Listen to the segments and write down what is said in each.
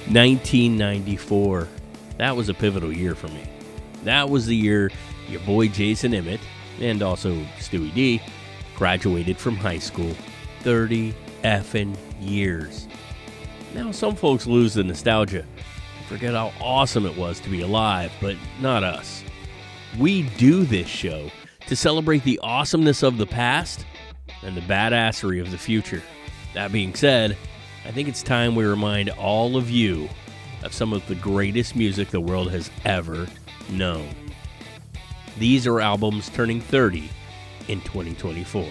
1994. That was a pivotal year for me. That was the year your boy Jason Emmett, and also Stewie D, graduated from high school. 30 effing years. Now, some folks lose the nostalgia and forget how awesome it was to be alive, but not us. We do this show to celebrate the awesomeness of the past and the badassery of the future. That being said, I think it's time we remind all of you of some of the greatest music the world has ever known. These are albums turning 30 in 2024.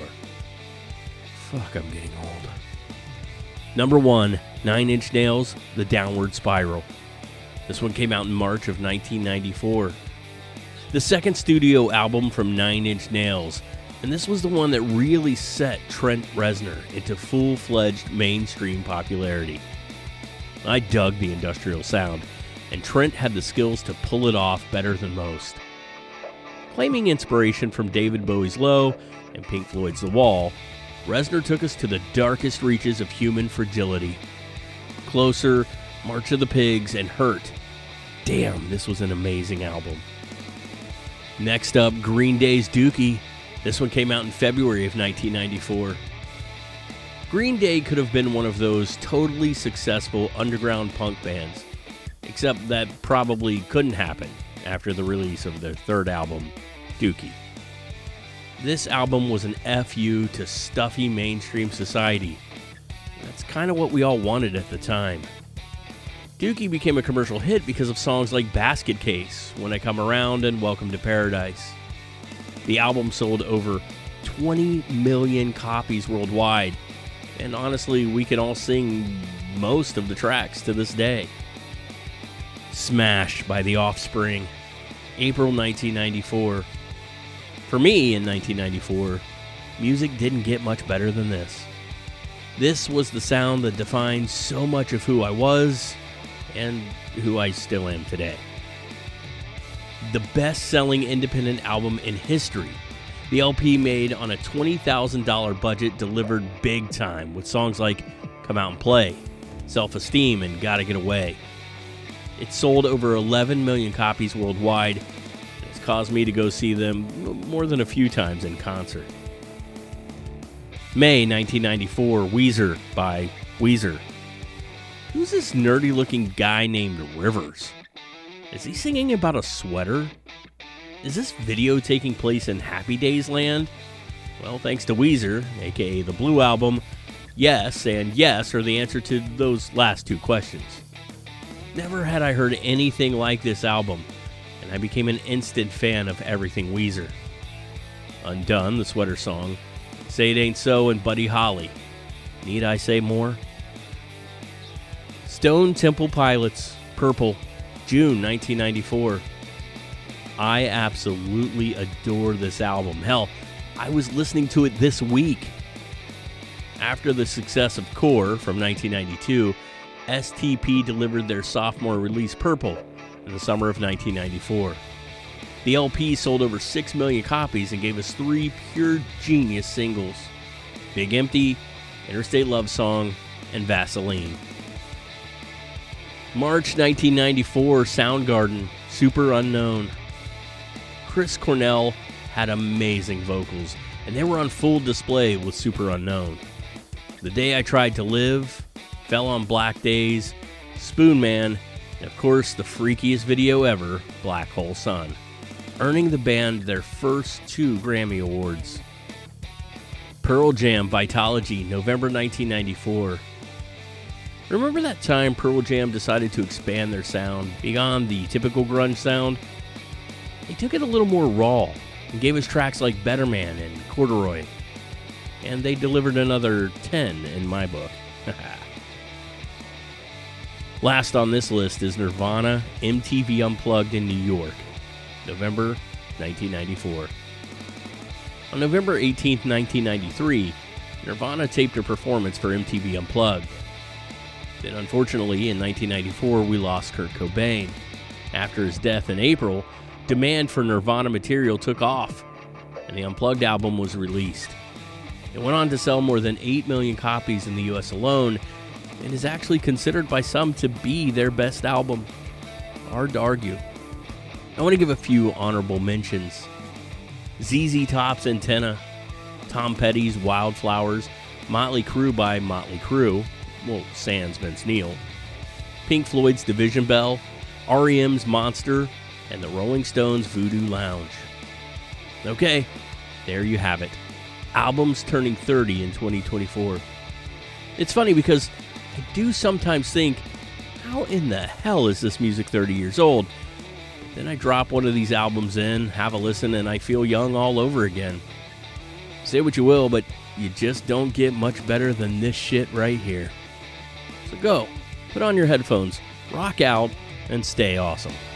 Fuck, I'm getting old. Number 1, 9 Inch Nails, The Downward Spiral. This one came out in March of 1994. The second studio album from 9 Inch Nails, and this was the one that really set Trent Reznor into full-fledged mainstream popularity. I dug the industrial sound, and Trent had the skills to pull it off better than most. Claiming inspiration from David Bowie's Low and Pink Floyd's The Wall, Reznor took us to the darkest reaches of human fragility. Closer, March of the Pigs, and Hurt. Damn, this was an amazing album. Next up, Green Day's Dookie. This one came out in February of 1994. Green Day could have been one of those totally successful underground punk bands, except that probably couldn't happen after the release of their third album, Dookie. This album was an FU to stuffy mainstream society. That's kind of what we all wanted at the time. Dookie became a commercial hit because of songs like Basket Case, When I Come Around, and Welcome to Paradise. The album sold over 20 million copies worldwide, and honestly, we can all sing most of the tracks to this day. Smash by The Offspring, April 1994. For me, in 1994, music didn't get much better than this. This was the sound that defined so much of who I was and who I still am today. The best-selling independent album in history. The LP, made on a $20,000 budget, delivered big time with songs like Come Out and Play, Self-Esteem, and Gotta Get Away. It sold over 11 million copies worldwide. It's caused me to go see them more than a few times in concert. May 1994, Weezer by Weezer. Who's this nerdy-looking guy named Rivers? Is he singing about a sweater? Is this video taking place in Happy Days land? Well, thanks to Weezer, aka the Blue Album, yes and yes are the answer to those last two questions. Never had I heard anything like this album, and I became an instant fan of everything Weezer. Undone, the sweater song, Say It Ain't So, and Buddy Holly. Need I say more? Stone Temple Pilots, Purple, June 1994. I absolutely adore this album. Hell, I was listening to it this week. After the success of Core from 1992, STP delivered their sophomore release, Purple, in the summer of 1994. The LP sold over 6 million copies and gave us 3 pure genius singles: Big Empty, Interstate Love Song, and Vaseline. March 1994, Soundgarden, Super Unknown. Chris Cornell had amazing vocals, and they were on full display with Super Unknown. The Day I Tried to Live, Fell on Black Days, Spoon Man, and of course the freakiest video ever, Black Hole Sun, earning the band their first 2 Grammy Awards. Pearl Jam, Vitalogy, November 1994. Remember that time Pearl Jam decided to expand their sound beyond the typical grunge sound? They took it a little more raw and gave us tracks like Better Man and Corduroy. And they delivered another 10 in my book. Last on this list is Nirvana, MTV Unplugged in New York, November 1994. On November 18, 1993, Nirvana taped a performance for MTV Unplugged. Then unfortunately, in 1994, we lost Kurt Cobain. After his death in April, demand for Nirvana material took off, and the Unplugged album was released. It went on to sell more than 8 million copies in the US alone, and is actually considered by some to be their best album. Hard to argue. I want to give a few honorable mentions. ZZ Top's Antenna, Tom Petty's Wildflowers, Motley Crue by Motley Crue, well, sans Vince Neil, Pink Floyd's Division Bell, REM's Monster, and the Rolling Stones' Voodoo Lounge. Okay, there you have it. Albums turning 30 in 2024. It's funny because I do sometimes think, how in the hell is this music 30 years old? Then I drop one of these albums in, have a listen, and I feel young all over again. Say what you will, but you just don't get much better than this shit right here. So go, put on your headphones, rock out, and stay awesome.